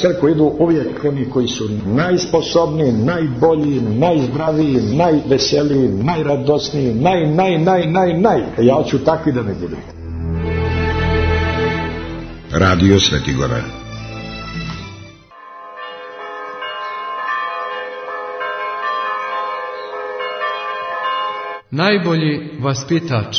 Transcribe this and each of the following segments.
crkvu idu uvijek oni koji su najsposobniji, najbolji, najzdraviji, najveseliji, najradosniji, naj. Ja hoću takvi da ne budu. Radio Svetigora. Najbolji vaspitač.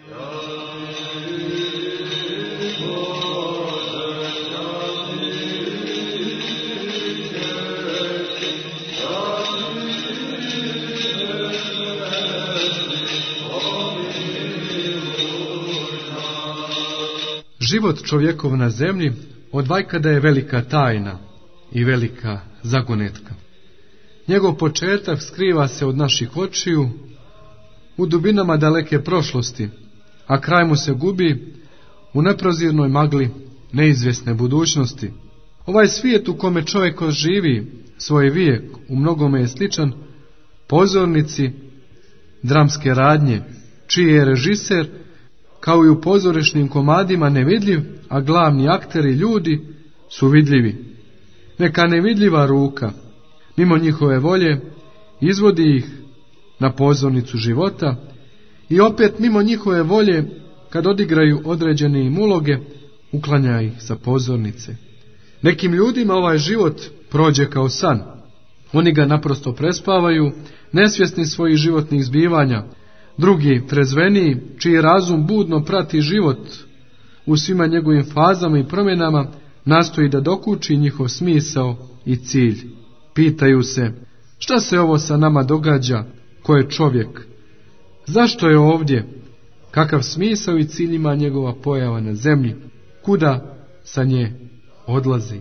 Život čovjekov na zemlji od vajkada je velika tajna i velika zagonetka. Njegov početak skriva se od naših očiju u dubinama daleke prošlosti, a kraj mu se gubi u neprozirnoj magli neizvjesne budućnosti. Ovaj svijet u kome čovjek živi svoj vijek u mnogome je sličan pozornici dramske radnje, čiji je režiser kao i u pozorišnim komadima nevidljiv, a glavni akteri ljudi su vidljivi. Neka nevidljiva ruka, mimo njihove volje, izvodi ih na pozornicu života i opet mimo njihove volje, kad odigraju određene im uloge, uklanja ih sa pozornice. Nekim ljudima ovaj život prođe kao san. Oni ga naprosto prespavaju, nesvjesni svojih životnih zbivanja. Drugi, trezveniji, čiji razum budno prati život u svima njegovim fazama i promjenama, nastoji da dokuči njihov smisao i cilj. Pitaju se, šta se ovo sa nama događa, ko je čovjek? Zašto je ovdje? Kakav smisao i cilj ima njegova pojava na zemlji? Kuda sa nje odlazi?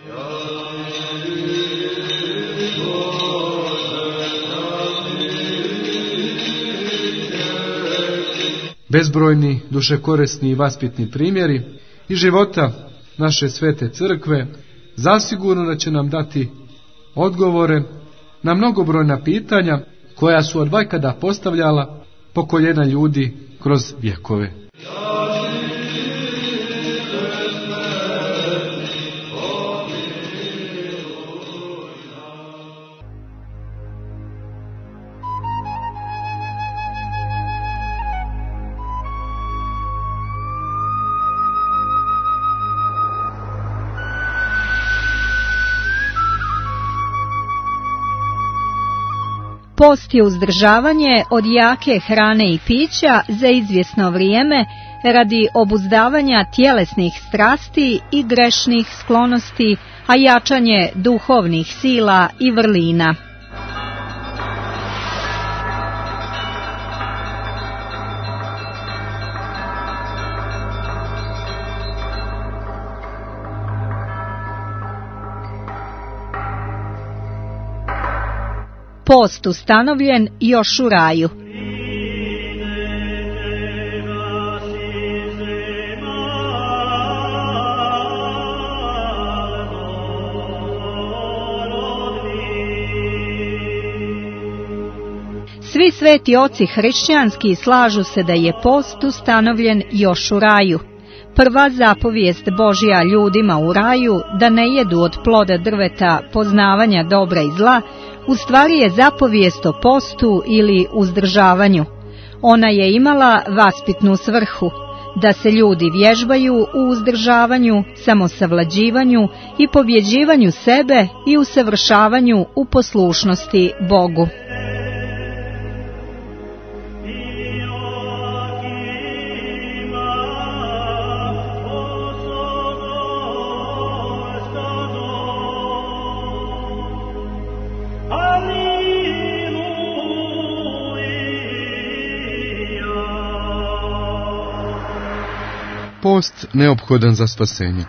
Bezbrojni, dušekorisni i vaspitni primjeri i života naše svete crkve zasigurno da će nam dati odgovore na mnogobrojna pitanja koja su od vajkada postavljala pokoljena ljudi kroz vjekove. Post je uzdržavanje od jake hrane i pića za izvjesno vrijeme radi obuzdavanja tjelesnih strasti i grešnih sklonosti, a jačanje duhovnih sila i vrlina. Post ustanovljen još u raju. Svi sveti oci hrišćanski slažu se da je post ustanovljen još u raju. Prva zapovijest Božja ljudima u raju da ne jedu od ploda drveta poznavanja dobra i zla, u stvari je zapovijest o postu ili uzdržavanju. Ona je imala vaspitnu svrhu, da se ljudi vježbaju u uzdržavanju, samosavlađivanju i pobjeđivanju sebe i usavršavanju u poslušnosti Bogu. Post neophodan za spasenje.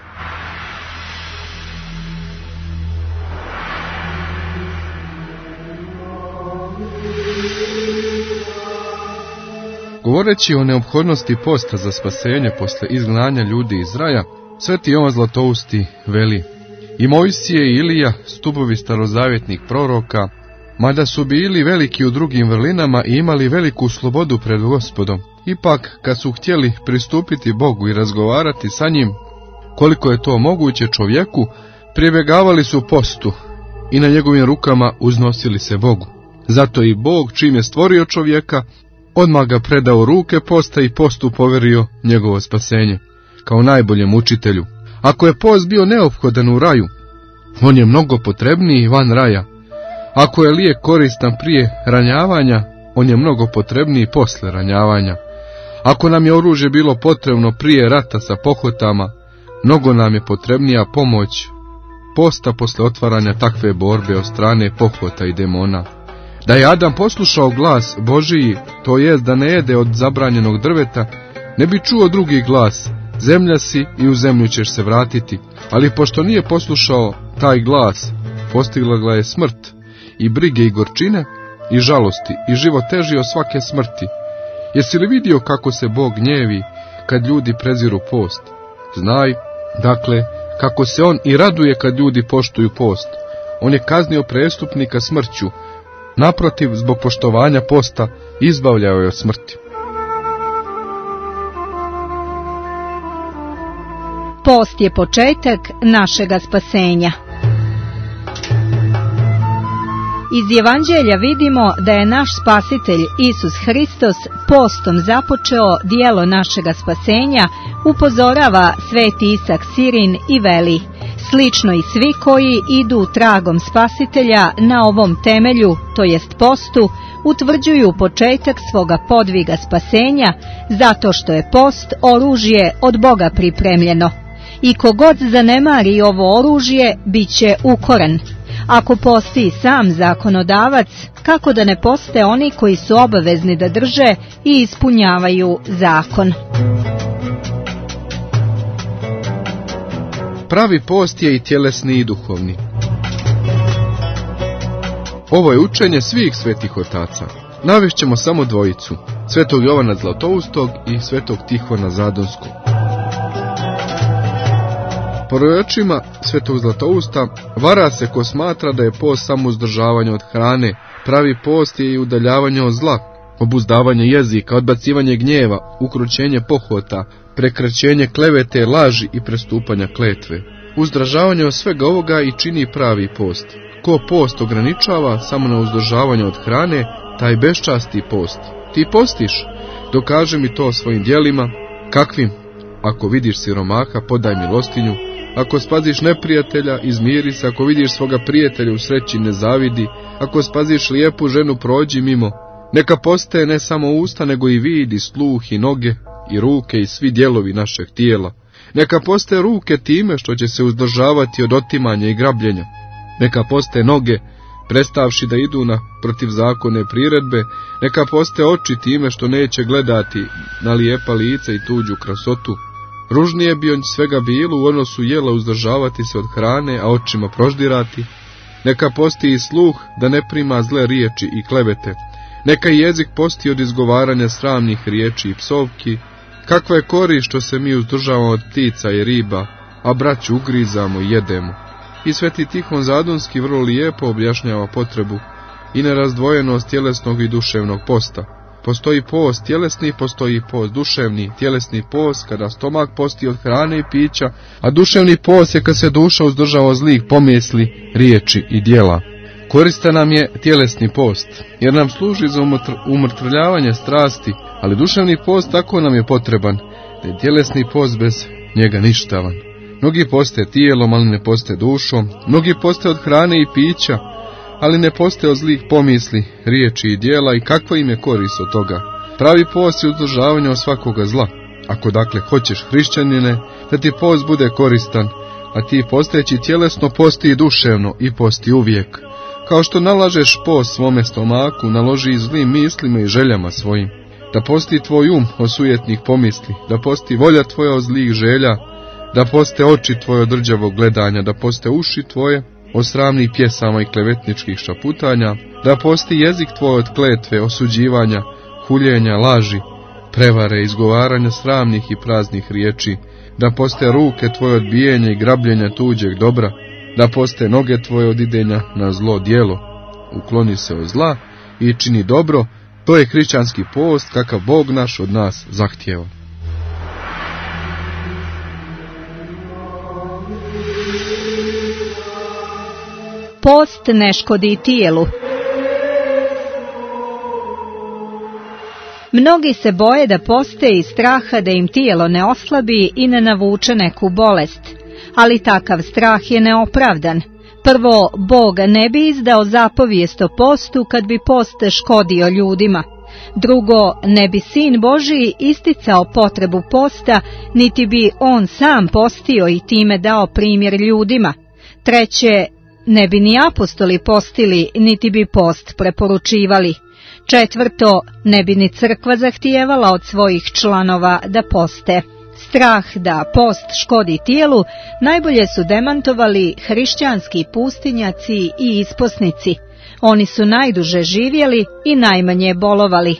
Govoreći o neophodnosti posta za spasenje posle izgnanja ljudi iz raja, sveti Jovan Zlatousti veli: i Mojsije i Ilija, stupovi starozavjetnih proroka, mada su bili veliki u drugim vrlinama i imali veliku slobodu pred Gospodom, ipak kad su htjeli pristupiti Bogu i razgovarati sa njim, koliko je to moguće čovjeku, pribjegavali su postu i na njegovim rukama uznosili se Bogu. Zato i Bog, čim je stvorio čovjeka, odmah ga predao u ruke posta i postu poverio njegovo spasenje, kao najboljem učitelju. Ako je post bio neophodan u raju, on je mnogo potrebniji van raja. Ako je lijek koristan prije ranjavanja, on je mnogo potrebniji posle ranjavanja. Ako nam je oružje bilo potrebno prije rata sa pohotama, mnogo nam je potrebnija pomoć posta posle otvaranja takve borbe od strane pohota i demona. Da je Adam poslušao glas Božiji, to jest da ne jede od zabranjenog drveta, ne bi čuo drugi glas, zemlja si i u zemlju ćeš se vratiti. Ali pošto nije poslušao taj glas, postigla ga je smrt, i brige i gorčine, i žalosti, i život teži od svake smrti. Jesi li vidio kako se Bog gnjevi kad ljudi preziru post? Znaj, dakle, kako se on i raduje kad ljudi poštuju post. On je kaznio prestupnika smrću, naprotiv, zbog poštovanja posta izbavljao je od smrti. Post je početak našega spasenja. Iz Evanđelja vidimo da je naš spasitelj Isus Hristos postom započeo dijelo našega spasenja, upozorava sveti Isak Sirin i veli: slično i svi koji idu tragom spasitelja na ovom temelju, to jest postu, utvrđuju početak svoga podviga spasenja, zato što je post oružje od Boga pripremljeno. I kogod zanemari ovo oružje, bit će ukoran. Ako posti sam zakonodavac, kako da ne poste oni koji su obavezni da drže i ispunjavaju zakon? Pravi post je i tjelesni i duhovni. Ovo je učenje svih svetih otaca. Navešćemo samo dvojicu, svetog Jovana Zlatoustog i svetog Tihona Zadonskog. Po rečima svetog Zlatousta, vara se ko smatra da je post samo uzdržavanje od hrane. Pravi post je i udaljavanje od zla, obuzdavanje jezika, odbacivanje gnjeva, ukrućenje pohota, prekraćenje klevete, laži i prestupanja kletve. Uzdržavanje od svega ovoga i čini pravi post. Ko post ograničava samo na uzdržavanje od hrane, taj beščasti post. Ti postiš, dokaži mi to svojim djelima. Kakvim? Ako vidiš siromaha, podaj milostinju. Ako spaziš neprijatelja, izmiri se. Ako vidiš svoga prijatelja u sreći, ne zavidi. Ako spaziš lijepu ženu, prođi mimo. Neka postaje ne samo usta, nego i vid, i sluh, i noge, i ruke, i svi dijelovi našeg tijela. Neka postaje ruke time što će se uzdržavati od otimanja i grabljenja. Neka postaje noge, prestavši da idu na protivzakonne priredbe. Neka postaje oči time što neće gledati na lijepa lica i tuđu krasotu. Ružnije bi od svega bilo u odnosu jela uzdržavati se od hrane, a očima proždirati. Neka posti i sluh da ne prima zle riječi i klevete. Neka i jezik posti od izgovaranja sramnih riječi i psovki. Kakva je korist što se mi uzdržavamo od ptica i riba, a braću ugrizamo i jedemo. I sveti Tihon Zadonski vrlo lijepo objašnjava potrebu i nerazdvojenost tjelesnog i duševnog posta. Postoji post tjelesni, postoji post duševni. Tjelesni post kada stomak posti od hrane i pića, a duševni post je kad se duša uzdržava od zlih pomisli, riječi i djela. Koristan nam je tjelesni post, jer nam služi za umrtvljavanje strasti, ali duševni post tako nam je potreban, da je tjelesni post bez njega ništavan. Mnogi poste tijelom, ali ne poste dušom. Mnogi poste od hrane i pića, ali ne poste od zlih pomisli, riječi i djela, i kakva im je korist od toga. Pravi post je uzdržavanje od svakoga zla. Ako dakle hoćeš, hrišćanine, da ti post bude koristan, a ti posteći tjelesno, posti i duševno i posti uvijek. Kao što nalažeš post svome stomaku, naloži i zlim mislima i željama svojim. Da posti tvoj od sujetnih pomisli, da posti volja tvoja od zlih želja, da poste oči tvoje od rđavog gledanja, da poste uši tvoje od sramnih pjesama i klevetničkih šaputanja, da posti jezik tvoj od kletve, osuđivanja, huljenja, laži, prevare, izgovaranja sramnih i praznih riječi, da poste ruke tvoje od bijenja i grabljenja tuđeg dobra, da poste noge tvoje od idenja na zlo djelo. Ukloni se od zla i čini dobro, to je hrišćanski post kakav Bog naš od nas zahtijeva. Post ne škodi tijelu. Mnogi se boje da poste iz straha da im tijelo ne oslabi i ne navuče neku bolest, ali takav strah je neopravdan. Prvo, Bog ne bi izdao zapovijest o postu kad bi post škodio ljudima. Drugo, ne bi Sin Božiji isticao potrebu posta, niti bi on sam postio i time dao primjer ljudima. Treće, ne bi ni apostoli postili, niti bi post preporučivali. Četvrto, ne bi ni crkva zahtijevala od svojih članova da poste. Strah da post škodi tijelu najbolje su demantovali hrišćanski pustinjaci i isposnici. Oni su najduže živjeli i najmanje bolovali.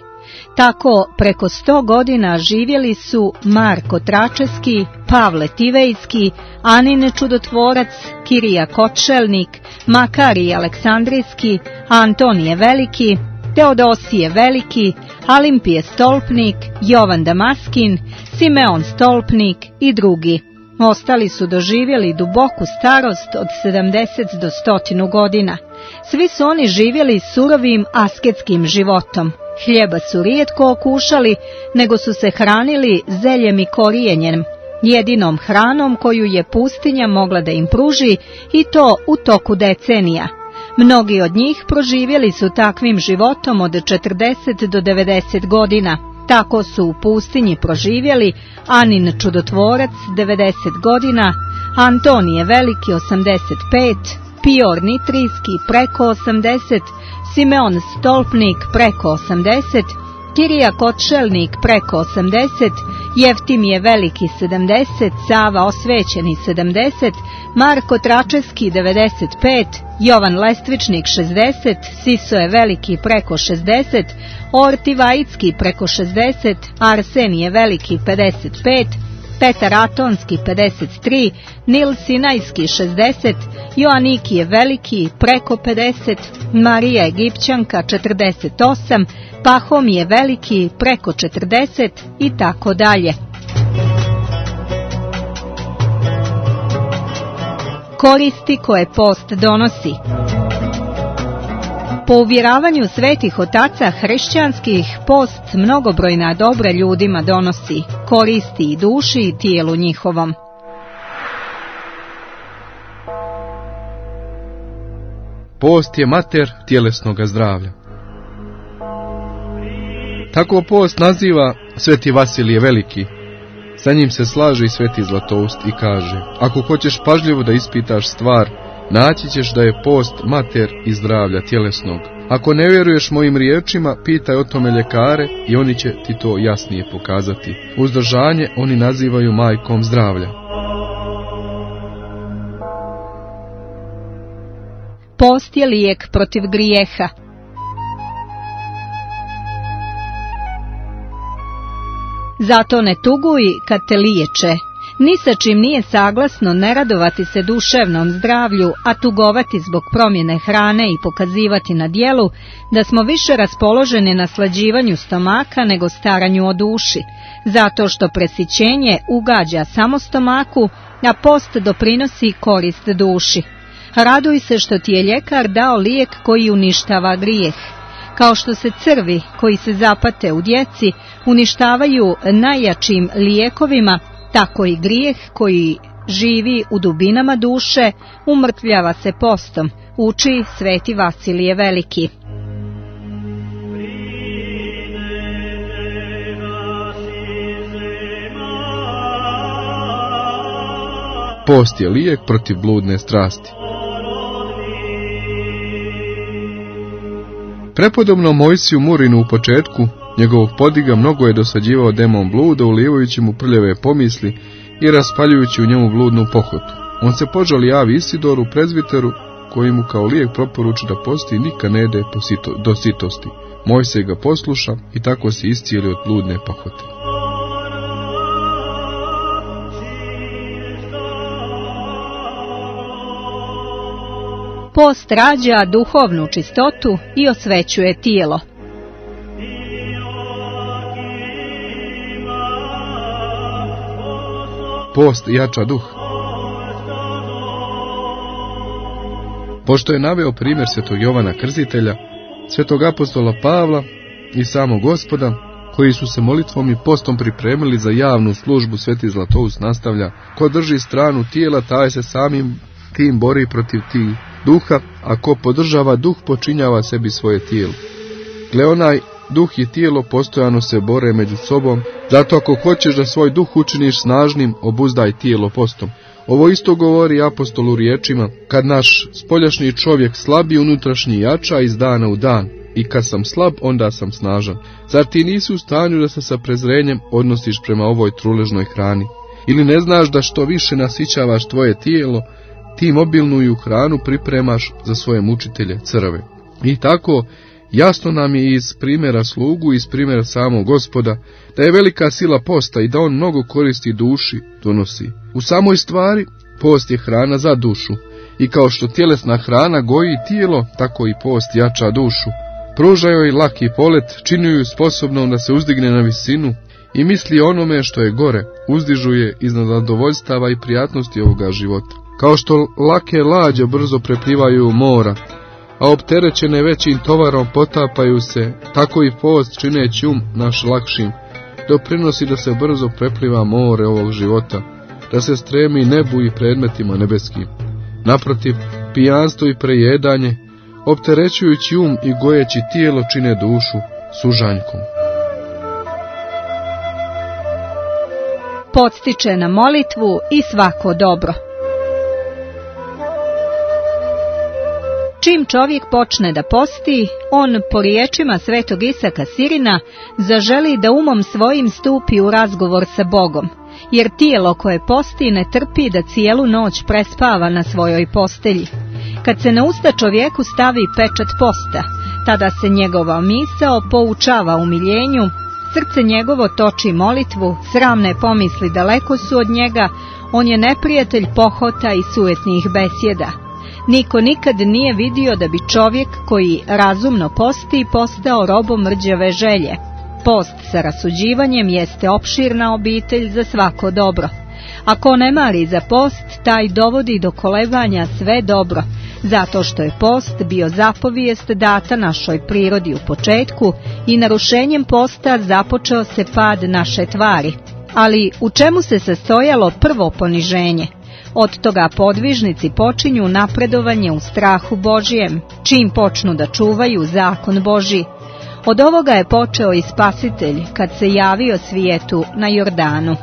Tako preko 100 godina živjeli su Marko Tračevski, Pavle Tivejski, Anin Čudotvorac, Kirija Kočelnik, Makarij Aleksandrijski, Antonije Veliki, Teodosije Veliki, Alimpije Stolpnik, Jovan Damaskin, Simeon Stolpnik i drugi. Ostali su doživjeli duboku starost od 70 do 100 godina. Svi su oni živjeli surovim asketskim životom. Hljeba su rijetko okušali, nego su se hranili zeljem i korijenjem, jedinom hranom koju je pustinja mogla da im pruži, i to u toku decenija. Mnogi od njih proživjeli su takvim životom od 40 do 90 godina. Tako su u pustinji proživjeli Anin Čudotvorac 90 godina, Antonije Veliki 85, Pior Nitrijski preko 80, Simeon Stolpnik preko 80, Kirija Kočelnik preko 80, Jeftimije Veliki 70, Sava Osvećeni 70, Marko Tračevski 95, Jovan Lestvičnik 60, Sisoje Veliki preko 60, Orti Vajicki preko 60, Arsenije Veliki 55, Petar Atonski 53, Nil Sinajski 60, Joanikije Veliki preko 50, Marija Egipćanka 48, Pahomije Veliki preko 40 i tako dalje. Koristi koje post donosi. Po uvjeravanju svetih otaca hrišćanskih, post mnogobrojna dobra ljudima donosi, koristi i duši i tijelu njihovom. Post je mater tjelesnoga zdravlja. Tako post naziva sveti Vasilije Veliki. Sa njim se slaže i sveti Zlatoust i kaže: ako hoćeš pažljivo da ispitaš stvar, naći ćeš da je post mater i zdravlja tjelesnog. Ako ne vjeruješ mojim riječima, pitaj o tome ljekare i oni će ti to jasnije pokazati. Uzdržanje oni nazivaju majkom zdravlja. Post je lijek protiv grijeha. Zato ne tuguj kad te liječe. Ni sa čim nije saglasno ne radovati se duševnom zdravlju, a tugovati zbog promjene hrane i pokazivati na djelu da smo više raspoloženi naslađivanju stomaka nego staranju o duši, zato što presićenje ugađa samo stomaku, a post doprinosi korist duši. Raduj se što ti je ljekar dao lijek koji uništava grijeh. Kao što se crvi koji se zapate u djeci uništavaju najjačim lijekovima, tako i grijeh koji živi u dubinama duše umrtvljava se postom, uči sveti Vasilije Veliki. Post je lijek protiv bludne strasti. Prepodobno Mojsiju Murinu u početku njegovog podiga mnogo je dosađivao demon bluda, ulijevajući mu prljave pomisli i raspaljujući u njemu bludnu pohotu. On se požali javi Isidoru, prezbiteru, koji mu kao lijek proporuči da posti i nikad ne jede do sitosti. Mojsije ga posluša i tako se iscijeli od bludne pohote. Post rađa duhovnu čistotu i osvećuje tijelo. Post jača duh. Pošto je naveo primjer svetog Jovana Krstitelja, svetog apostola Pavla i samog Gospoda, koji su se molitvom i postom pripremili za javnu službu, sveti Zlatoust nastavlja: ko drži stranu tijela, taj se samim tim bori protiv tih duha, a ko podržava duh, počinjava sebi svoje tijelo. Gle, onaj duh i tijelo postojano se bore među sobom, zato ako hoćeš da svoj duh učiniš snažnim, obuzdaj tijelo postom. Ovo isto govori apostol u riječima: kad naš spoljašnji čovjek slabi, unutrašnji jača iz dana u dan. I kad sam slab, onda sam snažan. Zar ti nisi u stanju da se sa prezrenjem odnosiš prema ovoj truležnoj hrani? Ili ne znaš da što više nasićavaš tvoje tijelo, tim obilnuju hranu pripremaš za svoje mučitelje, crve? I tako, jasno nam je iz primjera slugu, iz primjera samog Gospoda, da je velika sila posta i da on mnogo koristi duši donosi. U samoj stvari, post je hrana za dušu. I kao što tjelesna hrana goji tijelo, tako i post jača dušu. Pruža joj laki polet, čini ju sposobnom da se uzdigne na visinu i misli onome što je gore, uzdižu je iznad zadovoljstava i prijatnosti ovoga života. Kao što lake lađe brzo preplivaju mora, a opterećene većim tovarom potapaju se, tako i post, čineći naš lakšim, doprinosi da se brzo prepliva more ovog života, da se stremi nebu i predmetima nebeskim. Naprotiv, pijanstvo i prejedanje, opterećujući i gojeći tijelo, čine dušu sužanjkom. Podstiče na molitvu i svako dobro. Čim čovjek počne da posti, on, po riječima svetog Isaka Sirina, zaželi da umom svojim stupi u razgovor sa Bogom, jer tijelo koje posti ne trpi da cijelu noć prespava na svojoj postelji. Kad se na usta čovjeku stavi pečat posta, tada se njegova misao poučava umiljenju, srce njegovo toči molitvu, sramne pomisli daleko su od njega, on je neprijatelj pohota i sujetnih besjeda. Niko nikad nije vidio da bi čovjek koji razumno posti postao robom rđave želje. Post sa rasuđivanjem jeste opširna obitelj za svako dobro. Ako ne mari za post, taj dovodi do kolebanja sve dobro, zato što je post bio zapovijest data našoj prirodi u početku i narušenjem posta započeo se pad naše tvari. Ali u čemu se sastojalo prvo poniženje? Od toga podvižnici počinju napredovanje u strahu Božijem, čim počnu da čuvaju zakon Božji. Od ovoga je počeo i Spasitelj kad se javio svijetu na Jordanu.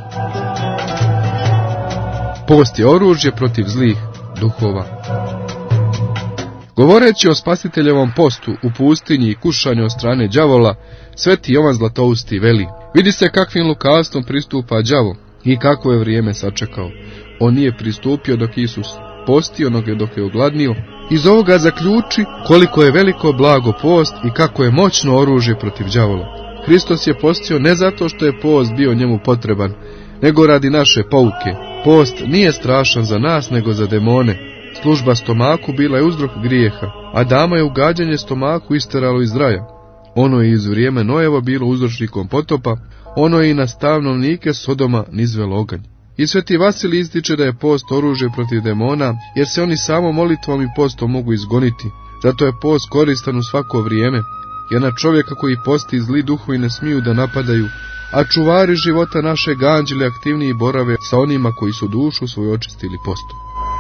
Post je oružje protiv zlih duhova. Govoreći o Spasiteljevom postu u pustinji i kušanju od strane đavola, sveti Jovan Zlatousti veli: vidi se kakvim lukavstvom pristupa đavo i kakvo je vrijeme sačekao. On nije pristupio dok Isus postio, nego dok je ogladnio. Iz ovoga zaključi koliko je veliko blago post i kako je moćno oružje protiv đavola. Hristos je postio ne zato što je post bio njemu potreban, nego radi naše pouke. Post nije strašan za nas, nego za demone. Služba stomaku bila je uzrok grijeha, a Adama je ugađanje stomaku isteralo iz raja. Ono je iz vrijeme Nojevo bilo uzročnikom potopa, ono je i na stanovnike Sodoma nizvelo oganj. I sveti Vasilij ističe da je post oružje protiv demona, jer se oni samo molitvom i postom mogu izgoniti. Zato je post koristan u svako vrijeme, jer na čovjeka koji posti zli duhovi ne smiju da napadaju, a čuvari života našeg anđeli aktivniji borave sa onima koji su dušu svoju očistili postom.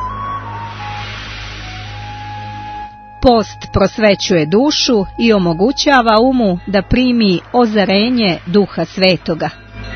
Post prosvećuje dušu i omogućava umu da primi ozarenje Duha Svetoga.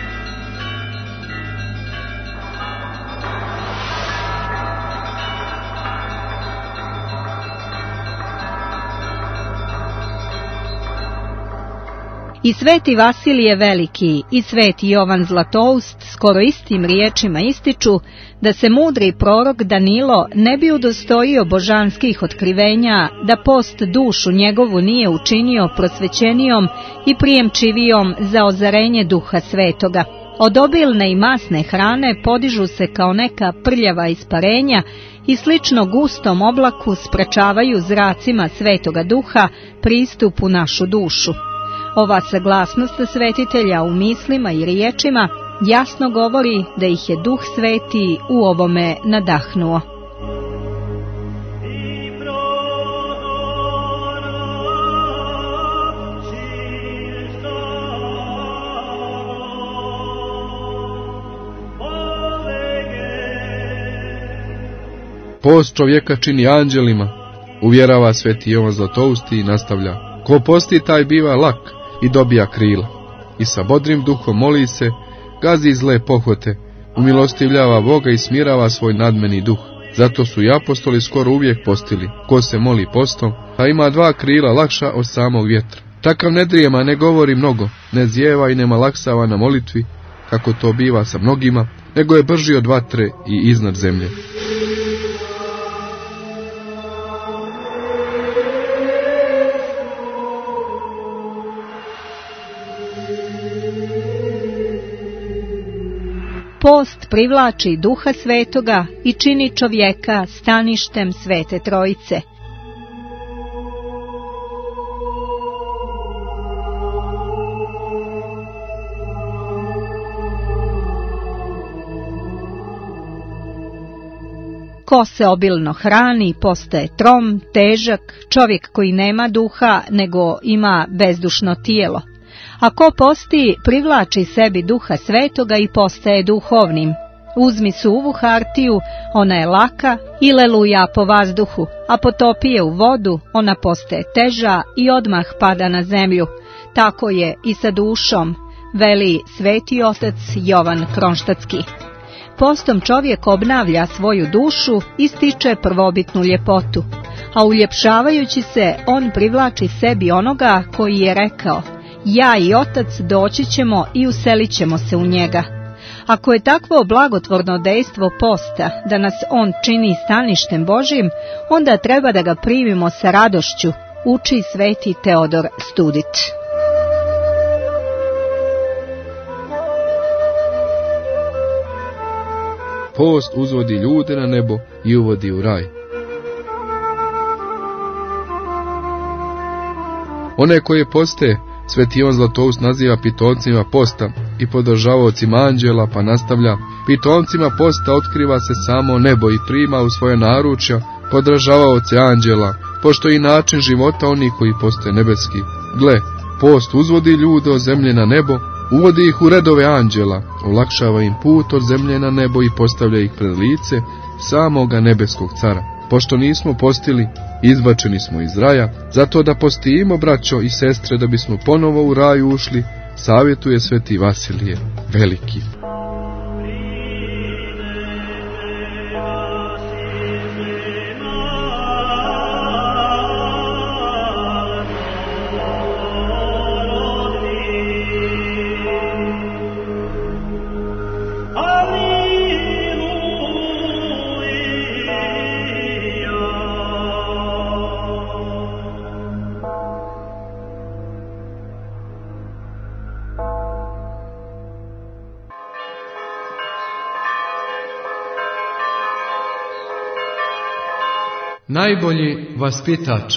I sveti Vasilije Veliki i sveti Jovan Zlatoust skoro istim riječima ističu da se mudri prorok Danilo ne bi udostojio božanskih otkrivenja da post dušu njegovu nije učinio prosvećenijom i prijemčivijom za ozarenje Duha Svetoga. Od obilne i masne hrane podižu se kao neka prljava isparenja i slično gustom oblaku sprečavaju zracima Svetoga Duha pristup u našu dušu. Ova saglasnost svetitelja u mislima i riječima jasno govori da ih je Duh Sveti u ovome nadahnuo. Post čovjeka čini anđelima, uvjerava sveti Jovan Zlatousti i nastavlja. Ko posti, taj biva lak i dobija krila. I sa bodrim duhom moli se, gazi zle pohvate, umilostivljava Boga i smirava svoj nadmeni duh. Zato su i apostoli skoro uvijek postili. Ko se moli postom, a ima 2 krila lakša od samog vjetra. Takav ne drijema, ne govori mnogo, ne zjeva i ne malaksava na molitvi, kako to biva sa mnogima, nego je brži od vatre i iznad zemlje. Post privlači Duha Svetoga i čini čovjeka staništem Svete Trojice. Ko se obilno hrani, postaje trom, težak, čovjek koji nema duha, nego ima bezdušno tijelo. A ko posti, privlači sebi Duha Svetoga i postaje duhovnim. Uzmi suvu hartiju, ona je laka i leluja po vazduhu, a potopi je u vodu, ona postaje teža i odmah pada na zemlju. Tako je i sa dušom, veli sveti otac Jovan Kronštatski. Postom čovjek obnavlja svoju dušu i stiče prvobitnu ljepotu, a uljepšavajući se on privlači sebi onoga koji je rekao: ja i otac doći ćemo i uselit ćemo se u njega. Ako je takvo blagotvorno dejstvo posta da nas on čini staništem Božjim, onda treba da ga primimo sa radošću, uči sveti Teodor Studit. Post uzvodi ljude na nebo i uvodi u raj. One koje poste, sveti Jovan Zlatoust naziva pitomcima posta i podržavaocima anđela, pa nastavlja: pitomcima posta otkriva se samo nebo i prima u svoje naručja podržavaoce anđela, pošto i način života oni koji postoje nebeski. Gle, post uzvodi ljude od zemlje na nebo, uvodi ih u redove anđela, olakšava im put od zemlje na nebo i postavlja ih pred lice samoga nebeskog cara. Pošto nismo postili, izbačeni smo iz raja, zato da postimo, braćo i sestre, da bismo ponovo u raju ušli, savjetuje sveti Vasilije Veliki. Najbolji vaspitač.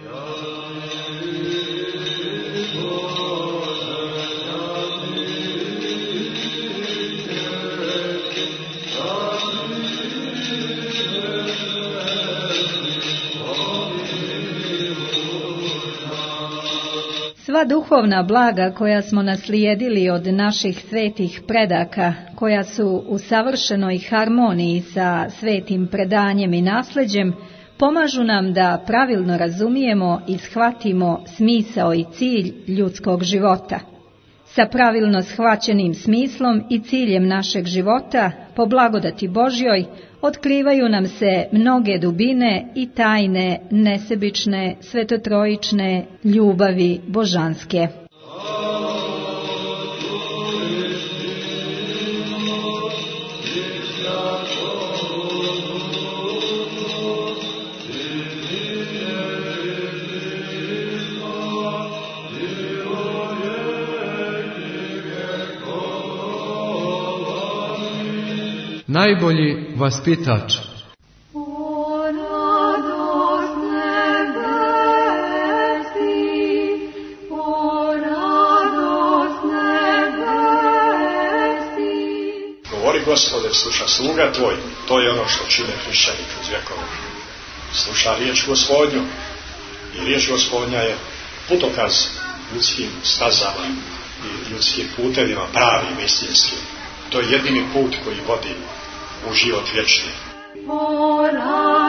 Sva duhovna blaga koja smo naslijedili od naših svetih predaka, koja su u savršenoj harmoniji sa svetim predanjem i nasleđem, pomažu nam da pravilno razumijemo i shvatimo smisao i cilj ljudskog života. Sa pravilno shvaćenim smislom i ciljem našeg života, po blagodati Božjoj, otkrivaju nam se mnoge dubine i tajne nesebične, svetotrojične ljubavi božanske. Najbolji vaspitač. Govori Gospode, sluša sluga tvoj, to je ono što čine hrišćani kroz vjekove. Sluša riječ Gospodnju i riječ Gospodnja je putokaz ljudskim stazama i ljudskim putevima, pravim, istinskim. To je jedini put koji vodi u život vječni. Ora